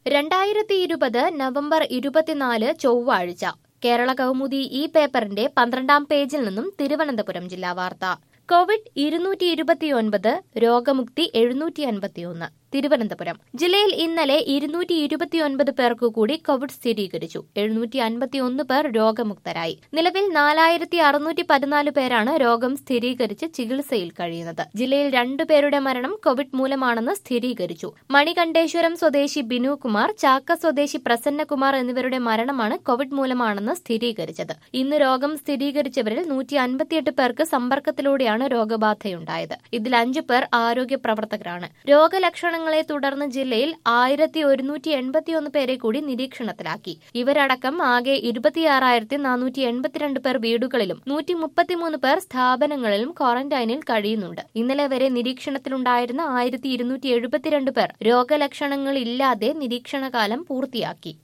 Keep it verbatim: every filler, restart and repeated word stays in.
രണ്ടായിരത്തി ഇരുപത് നവംബർ ഇരുപത്തിനാല് ചൊവ്വാഴ്ച കേരള കൗമുദി ഈ പേപ്പറിന്റെ പന്ത്രണ്ടാം പേജിൽ നിന്നും തിരുവനന്തപുരം ജില്ലാ വാർത്ത. കോവിഡ് ഇരുന്നൂറ്റി ഇരുപത്തിയൊൻപത്, രോഗമുക്തി എഴുന്നൂറ്റി അൻപത്തിയൊന്ന്. തിരുവനന്തപുരം ജില്ലയിൽ ഇന്നലെ ഇരുന്നൂറ്റി ഇരുപത്തിയൊൻപത് പേർക്കു കൂടി കോവിഡ് സ്ഥിരീകരിച്ചു. എഴുന്നൂറ്റി അൻപത്തിയൊന്ന് പേർ രോഗമുക്തരായി. നിലവിൽ നാലായിരത്തി അറുന്നൂറ്റി പതിനാല് പേരാണ് രോഗം സ്ഥിരീകരിച്ച് ചികിത്സയിൽ കഴിയുന്നത്. ജില്ലയിൽ രണ്ടുപേരുടെ മരണം കോവിഡ് മൂലമാണെന്ന് സ്ഥിരീകരിച്ചു. മണികണ്ഠേശ്വരം സ്വദേശി ബിനു കുമാർ, ചാക്ക സ്വദേശി പ്രസന്നകുമാർ എന്നിവരുടെ മരണമാണ് കോവിഡ് മൂലമാണെന്ന് സ്ഥിരീകരിച്ചത്. ഇന്ന് രോഗം സ്ഥിരീകരിച്ചവരിൽ നൂറ്റി അൻപത്തിയെട്ട് പേർക്ക് സമ്പർക്കത്തിലൂടെയാണ് രോഗബാധയുണ്ടായത്. ഇതിൽ അഞ്ചു പേർ ആരോഗ്യ പ്രവർത്തകരാണ്. രോഗലക്ഷണങ്ങളെ തുടർന്ന് ജില്ലയിൽ ആയിരത്തി ഒരുന്നൂറ്റി എൺപത്തിയൊന്ന് പേരെ കൂടി നിരീക്ഷണത്തിലാക്കി. ഇവരടക്കം ആകെ ഇരുപത്തിയാറായിരത്തി നാനൂറ്റി എൺപത്തിരണ്ട് പേർ വീടുകളിലും നൂറ്റി മുപ്പത്തിമൂന്ന് പേർ സ്ഥാപനങ്ങളിലും ക്വാറന്റൈനിൽ കഴിയുന്നുണ്ട്. ഇന്നലെ വരെ നിരീക്ഷണത്തിലുണ്ടായിരുന്ന ആയിരത്തി ഇരുന്നൂറ്റി എഴുപത്തിരണ്ട് പേർ രോഗലക്ഷണങ്ങളില്ലാതെ നിരീക്ഷണകാലം പൂർത്തിയാക്കി.